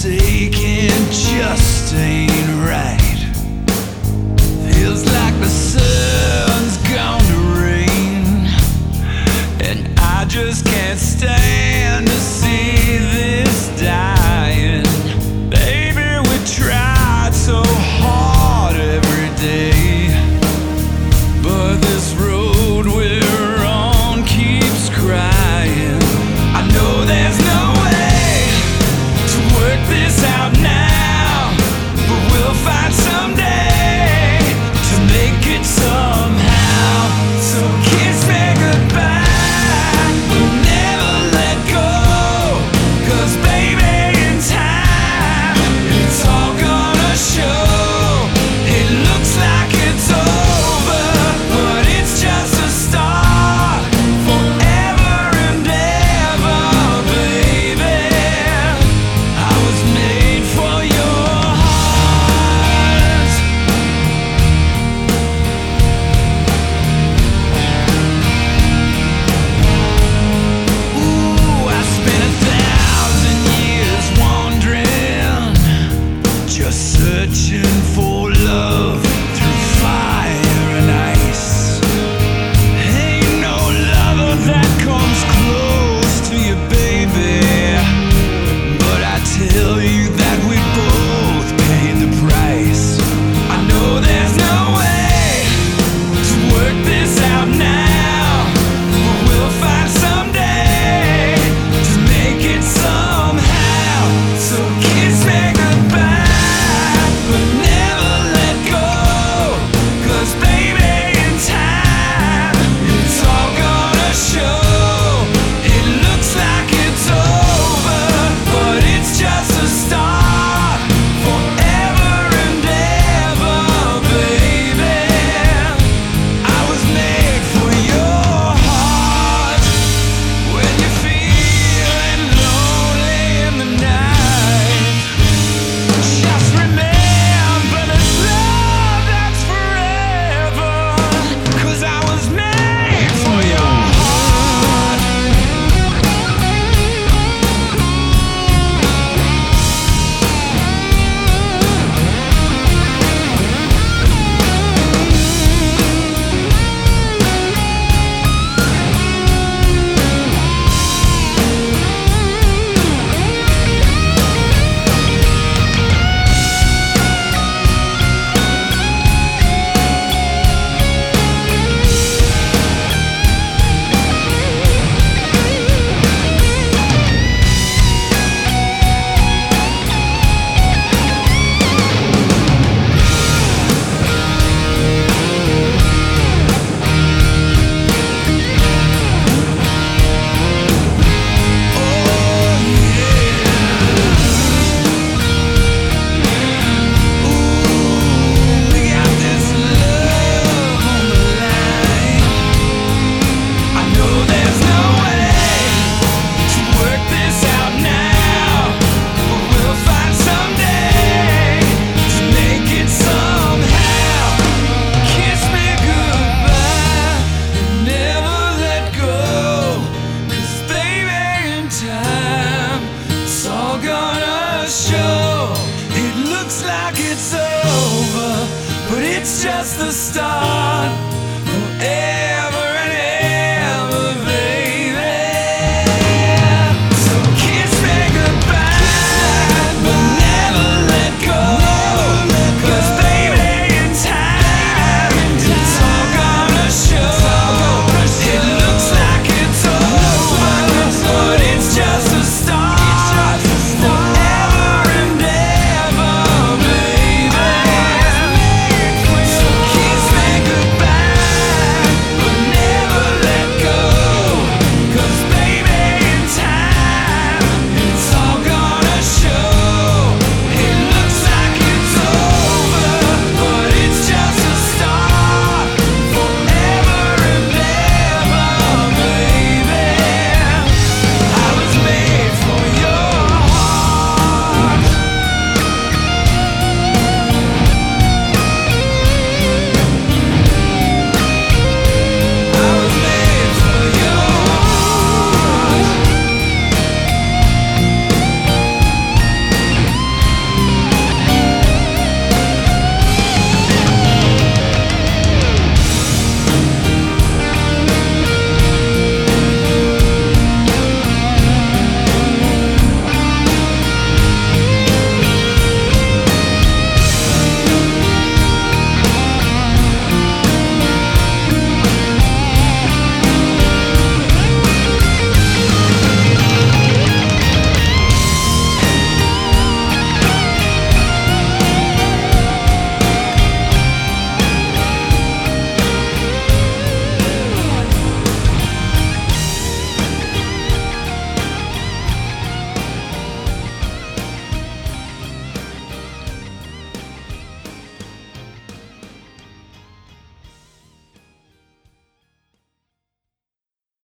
forsaken just ain't right. Feels like the sun's gone to rain, and I just can't stand to see this dying. Baby, we tried so hard every day, but this road we're on keeps crying. I know there's no way to work this out now, but we'll find someday to make it somehow. So kiss me goodbye, we'll never let go, 'cause baby in time it's all gonna show. It looks like it's over, but it's just a start. Forever and ever, baby, I was made for your heart. Ooh, I spent 1,000 years wandering, just searching for love through fire and ice. Ain't no lover that comes close to you, baby, but I tell you that we both paid the price. I know there's no way to work this out now, but we'll find someday to make it somehow. So kiss me goodbye, but never let go, 'cause baby in time it's all gonna show. It looks like it's over, but it's just a start. Forever and ever, baby, I was made for your heart. When you're feeling lonely in the night, just remember this love that's forever, 'cause I was made for your heart. Show. It looks like it's over, but it's just the start.